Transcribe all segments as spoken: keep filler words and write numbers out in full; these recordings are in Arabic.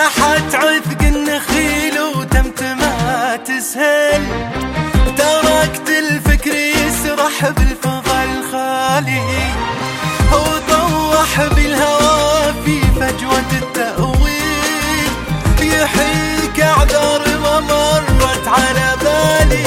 تحت عذق النخيل وتمتمها تسهل، تركت الفكر يسرح بالفضا الخالي، وطوح بالهوى في فجوة التأويل، يحيك أعذار ما مرت على بالي.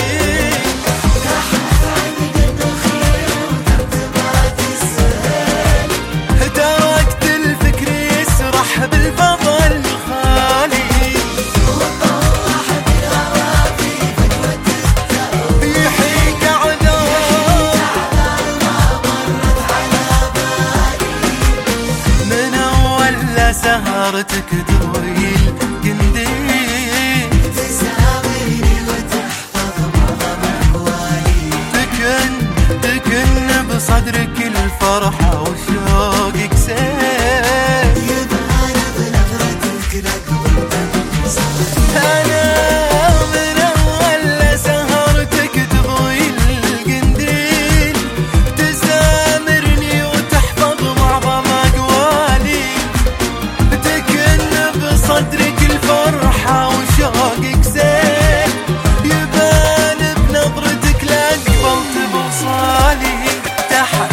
تركت الفكر يسرح بالفضا الخالي، وطوح بالهوى في فجوة التأويل، يحيك أعذار ما مرت على بالي. من أول سهرتك ذوي القنديل، تسامرني وتحفظ معظم أحوالي، تكن تكن بصدرك الفرحة وشوقك سيل، يبان بنظرتك لقلب انصالي. أنا من أول سهرتك تضوي القنديل، تسامرني وتحفظ معظم أقوالي، تكن بصدرك الفرحة وشوقك سيل، يبان بنظرتك لقبلت بوصالي. تحت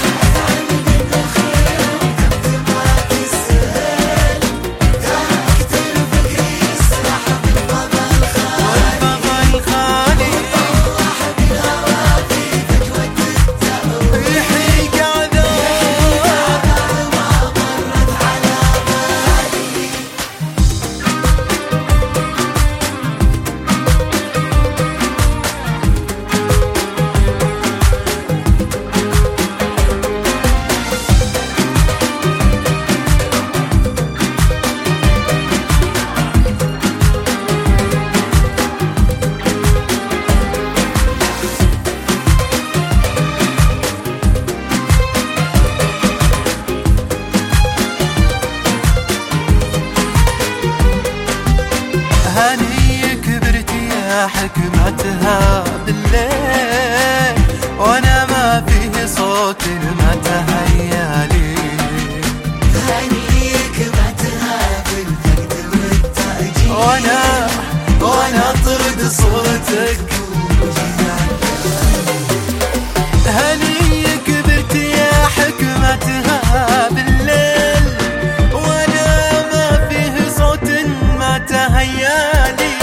هني كبرت يا حكمتها بالليل، وانا ما فيه صوت ما تهيالي. هني كبرتها بالفقد والتأجيل، وانا وانا اطرد صورتك. هني كبرت يا حكمتها بالليل، وانا ما فيه صوت ما تهيالي.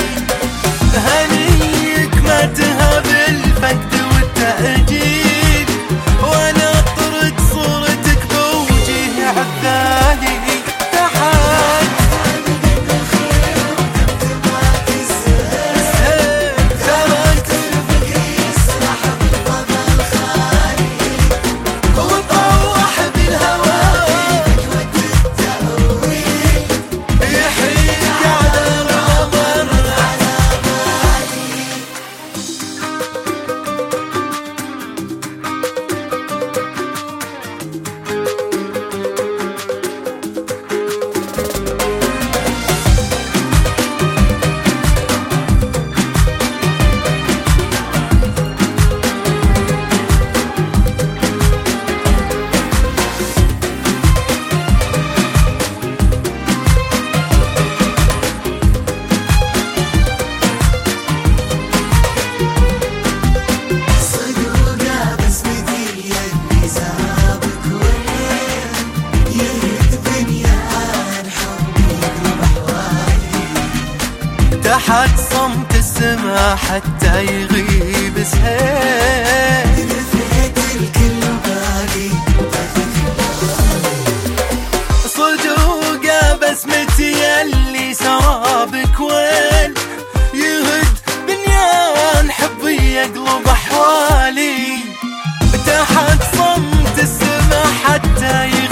هنيك ماتها بالفقد والتأجيل، وانا اطرد صورتك بوجه عذالي. تحت تركت الفكر يسرح بالفضا الخالي، وطوح بالهوى في فجوة التأويل، يحيك على الرمر على بالي. تحت صمت السما حتى يغيب سهيل، رفعت الكل باقي صدوقة بسمتي يلي سرابك وين، يهد بنيان حبي يقلب أحوالي. تحت صمت السما حتى يغيب